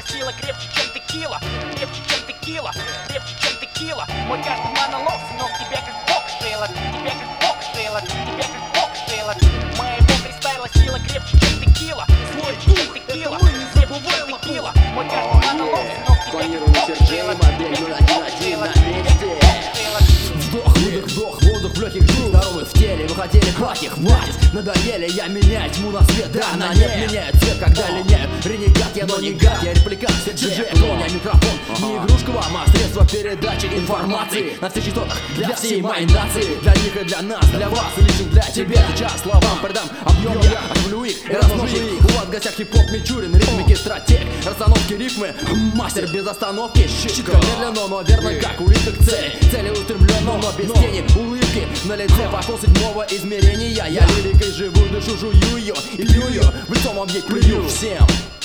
сила крепче, чем текила, крепче, чем текила, крепче, чем текила. Мой каждый монолог, сынок, тебя как бог стрелок, тебя как бог стрелок, тебя как бог стрелок. Моего фристайла сила крепче, чем текила, Свой крепче, чем дух, текила, это мы не крепче, чем забываем. текила. Мой каждый монолог, сынок, тебя как Клонированный бог Сергей, стрелок, модель крепче, 011 бог стрелок, на месте. Вдох, выдох, вдох, воздух в легких дух. Здоровый в теле, вы хотели плохих, хватит. Надоели, я меняю тьму на свет. Да, на нет, меняю цвет, когда линяю. Ренегат я, но не гад, я репликант, все диджей. Клоня микрофон, не игрушка вам, а средство передачи информации. На всех частотах для всей моей нации. Для них и для нас, для вас и лично для тебя. Сейчас словам придам объем, я оживлю их и размножу их. У вас в гостях хип-хоп Мичурин, ритмики стратег, расстановки рифмы, мастер без остановки. Читко, медленно, но верно, как улитка к цели. Цели устремленно, но без тени улыбки на лице. Пошел седьмого измерения. Я лирикой живу, душу жую ее и пью ее, в лицом вам ей плюю всем.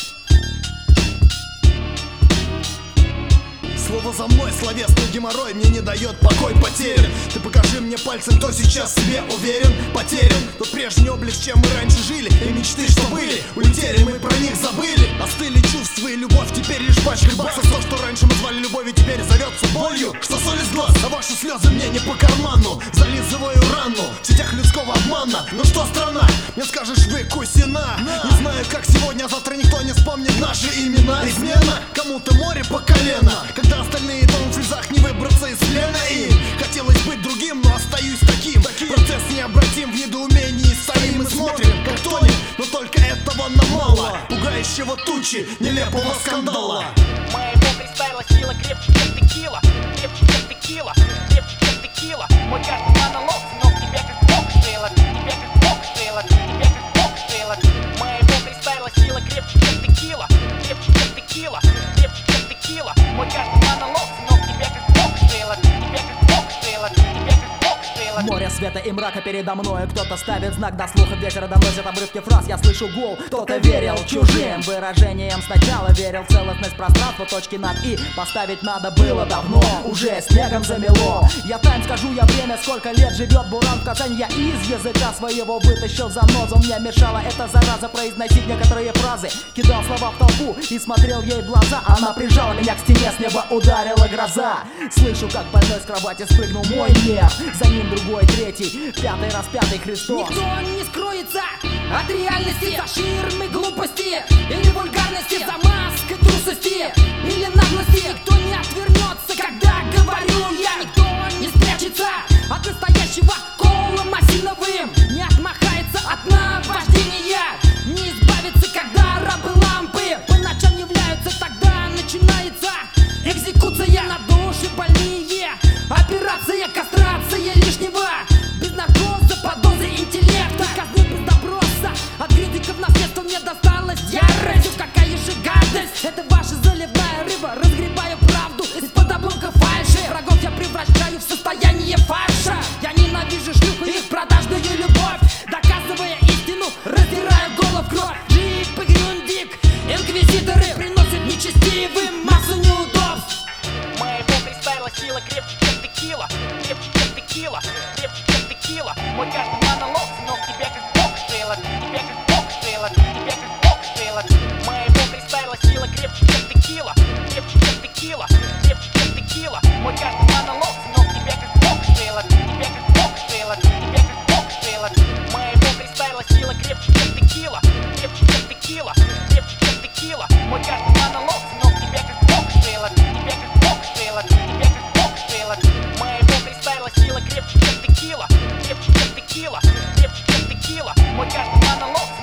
Слово за мной, словесный геморрой мне не дает покой, потерян. Ты покажи мне пальцем, кто сейчас в себе уверен. Потерян тот прежний облик, чем мы раньше жили. И мечты, что были, улетели, мы про них забыли. Остыли чувства и любовь, теперь лишь пачка баксов. То, что раньше мы звали любовью, теперь зовется болью. Что соль из глаз, а ваши слезы мне не по карману. Зализываю рану в сетях людского обмана. Ну что, страна, мне скажешь, вы кусина. Не знаю, как сегодня, а завтра никто не вспомнит наши имена. Измена, кому-то море по колено, когда остальные там в слезах не выбраться из плена. И хотелось быть другим, но остаюсь таким. Процесс необратим, в недоумении стоим и смотрим, как тонет. Но только этого нам мало, пугающего тучи, нелепого скандала. Моего фристайла сила крепче, чем текила, крепче, чем текила, крепче, чем текила. Мой каждый монолог, сынок, тебя как бог стрелок, тебя как бог стрелок, тебя как бог стрелок. Моего фристайла сила крепче, чем текила, крепче, чем текила, крепче, чем текила. Мой каждый монолог, сынок, тебя как бог стрелок, тебя как бог стрелок, тебя как бог стрелок. Море света и мрака передо мною. Кто-то ставит знак до слуха, ветер доносит обрывки фраз. Я слышу гул, кто-то верил чужим выражениям. Сначала верил в целостность пространства, точки над «и» поставить надо было давно, уже снегом замело. Я тайм скажу, я время, сколько лет живет буран в Казани. Я из языка своего вытащил занозу. Мне мешала эта зараза произносить некоторые фразы. Кидал слова в толпу и смотрел ей в глаза. Она прижала меня к стене, с неба ударила гроза. Слышу, как больной с кровати спрыгнул мой нерв. За ним другой, третий, пятый, распятый Христос. Никто не скроется от реальности, за ширмы глупости или вульгарности, за маской трусости или наглости. Никто не отвернется, когда говорю я. Никто не спрячется от настоящего колом осиновым, не отмахается от наваждения, не избавится, когда рабы лампы по ночам являются. Тогда начинается экзекуция на души больные, операция, кастрация лишнего, без наркоза, под дозой интеллекта, казны без допроса. От критиков наследство мне досталось ярость. Какая же гадость, это ваша заливная рыба. Разгребаю правду из-под обломков фальши. Врагов я превращаю в состояние фарша. Я ненавижу шлюх и их продажную любовь, доказывая истину, раздирая голову в кровь. Джип и Грюндик, инквизиторы приносят нечестивым массу неудобств. Моего фристайла сила крепче, чем текила, крепче, чем текила, крепче, чем текила. Мой каждый монолог, сынок, тебя как бог стрелок, тебя как бог стрелок, тебя как бог стрелок. Моего фристайла сила крепче, чем текила, крепче, чем текила, крепче, чем текила. Мой каждый монолог, сынок, тебя как бог стрелок, тебя как бог стрелок, тебя как бог стрелок. Моего фристайла сила крепче, чем текила, крепче, чем текила, крепче, чем текила. Мой каждый монолог, сынок, тебя как бог стрелок, тебя как бог стрелок, тебя как бог стрелок. Моего фристайла сила крепче, чем текила, крепче, чем текила, крепче, чем текила. Мой каждый монолог,